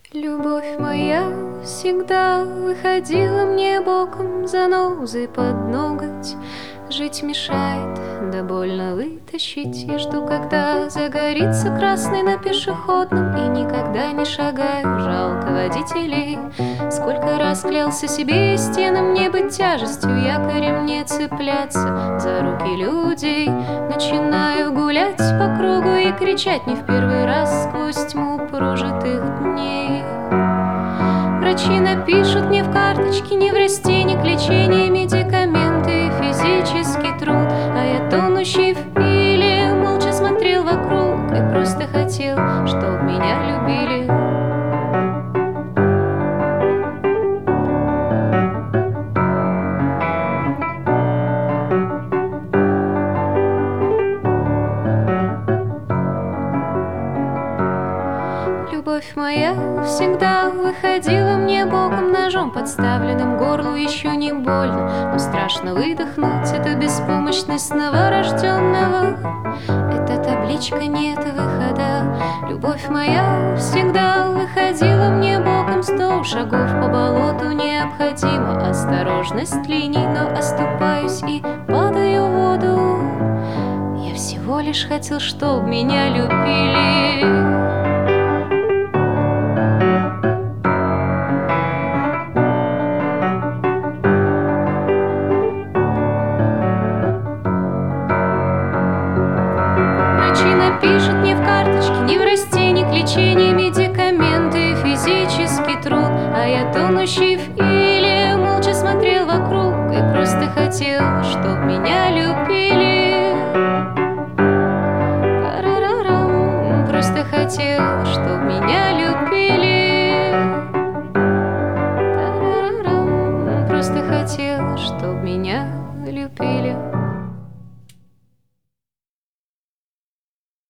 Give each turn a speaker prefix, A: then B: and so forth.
A: Любовь моя всегда выходила мне боком, занозой под ноготь. Жить мешает, да больно вытащить. Я жду, когда загорится красный на пешеходном, и никогда не шагаю, жалко водителей. Сколько раз клялся себе и стенам не быть тяжестью, якорем не цепляться за руки людей. Начинаю гулять по кругу и кричать не в первый раз сквозь тьму прожитых дней. Врачи напишут мне в карточке не в растении к лечению медикаменты и физический труд, а я, тонущий в пиле, молча смотрел вокруг и просто хотел, чтоб меня любили. Любовь моя всегда выходила мне боком, ножом подставленным горлу еще не больно, но страшно выдохнуть эту беспомощность новорожденного. Эта табличка нет выхода. Любовь моя всегда выходила мне боком, 100 шагов по болоту необходима осторожность линий, но оступаюсь и падаю в воду. Я всего лишь хотел, чтоб меня любили. Напишут мне в карточке не в растении к лечению медикаменты и физический труд, а я, тонущий в иле, молча смотрел вокруг и просто хотел, чтоб меня любили. Парарарам, просто хотел, чтоб меня любили. Тарарарам, просто хотел, чтоб меня любили.